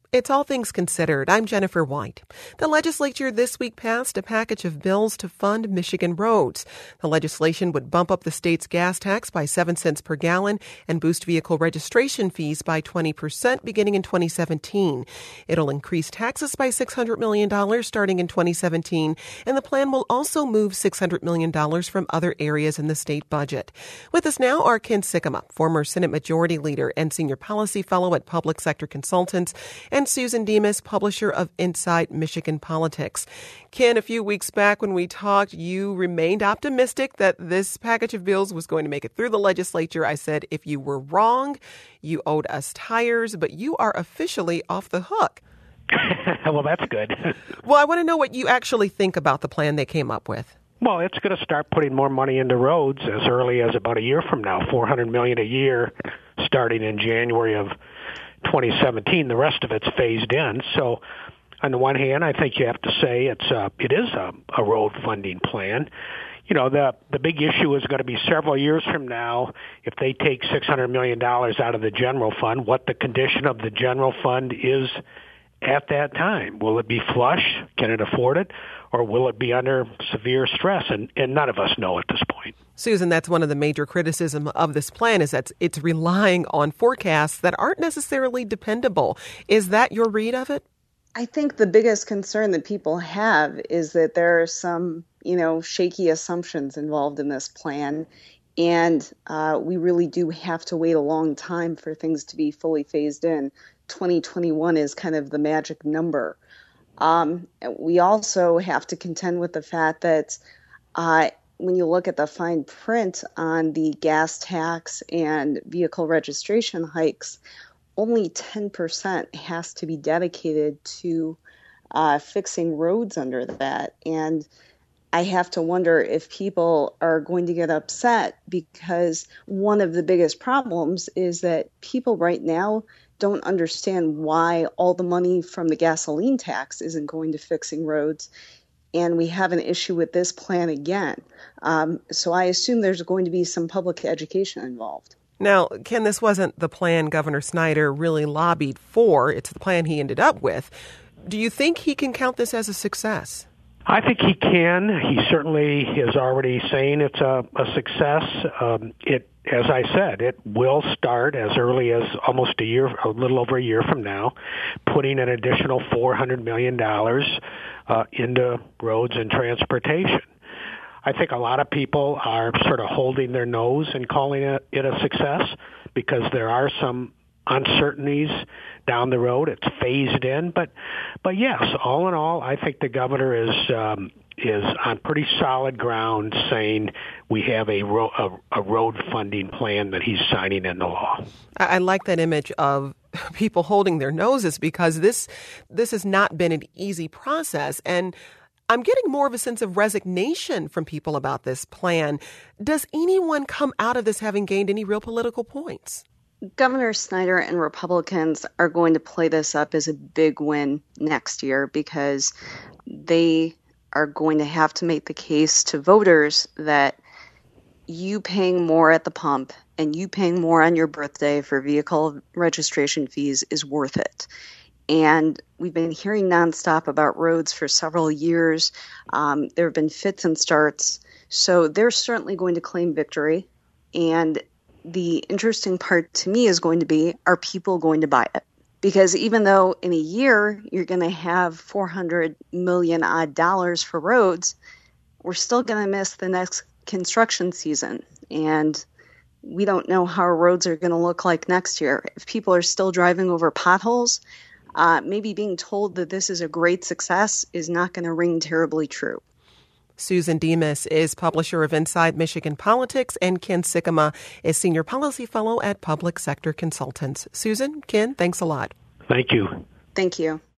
It's All Things Considered. I'm Jennifer White. The legislature this week passed a package of bills to fund Michigan roads. The legislation would bump up the state's gas tax by 7 cents per gallon and boost vehicle registration fees by 20% beginning in 2017. It'll increase taxes by $600 million starting in 2017, and the plan will also move $600 million from other areas in the state budget. With us now are Ken Sikkema, former Senate Majority Leader and Senior Policy Fellow at Public Sector Consultants, and Susan Demas, publisher of Inside Michigan Politics. Ken, a few weeks back when we talked, you remained optimistic that this package of bills was going to make it through the legislature. I said if you were wrong, you owed us tires, but you are officially off the hook. Well, that's good. Well, I want to know what you actually think about the plan they came up with. Well, it's going to start putting more money into roads as early as about a year from now, $400 million a year starting in January of 2017. The rest of it's phased in. So on the one hand, I think you have to say it is a road funding plan. You know, the big issue is going to be several years from now if they take $600 million out of the general fund, what the condition of the general fund is at that time. Will it be flush? Can it afford it? Or will it be under severe stress? And none of us know at this point. Susan, that's one of the major criticisms of this plan is that it's relying on forecasts that aren't necessarily dependable. Is that your read of it? I think the biggest concern that people have is that there are some, shaky assumptions involved in this plan. And we really do have to wait a long time for things to be fully phased in. 2021 is kind of the magic number. We also have to contend with the fact that when you look at the fine print on the gas tax and vehicle registration hikes, only 10% has to be dedicated to fixing roads under that. And I have to wonder if people are going to get upset because one of the biggest problems is that people right now don't understand why all the money from the gasoline tax isn't going to fixing roads. And we have an issue with this plan again. So I assume there's going to be some public education involved. Now, Ken, this wasn't the plan Governor Snyder really lobbied for. It's the plan he ended up with. Do you think he can count this as a success? I think he can. He certainly is already saying it's a success. As I said, it will start as early as almost a little over a year from now, putting an additional $400 million into roads and transportation. I think a lot of people are sort of holding their nose and calling it a success because there are some uncertainties down the road. It's phased in, but yes, all in all, I think the governor is on pretty solid ground saying we have a road funding plan that he's signing into law. I like that image of people holding their noses because this has not been an easy process, and I'm getting more of a sense of resignation from people about this plan. Does anyone come out of this having gained any real political points? Governor Snyder and Republicans are going to play this up as a big win next year because they are going to have to make the case to voters that you paying more at the pump and you paying more on your birthday for vehicle registration fees is worth it. And we've been hearing nonstop about roads for several years. There have been fits and starts. So they're certainly going to claim victory. And the interesting part to me is going to be, are people going to buy it? Because even though in a year you're going to have $400 million odd dollars for roads, we're still going to miss the next construction season. And we don't know how our roads are going to look like next year. If people are still driving over potholes, maybe being told that this is a great success is not going to ring terribly true. Susan Demas is publisher of Inside Michigan Politics, and Ken Sikkema is Senior Policy Fellow at Public Sector Consultants. Susan, Ken, thanks a lot. Thank you. Thank you.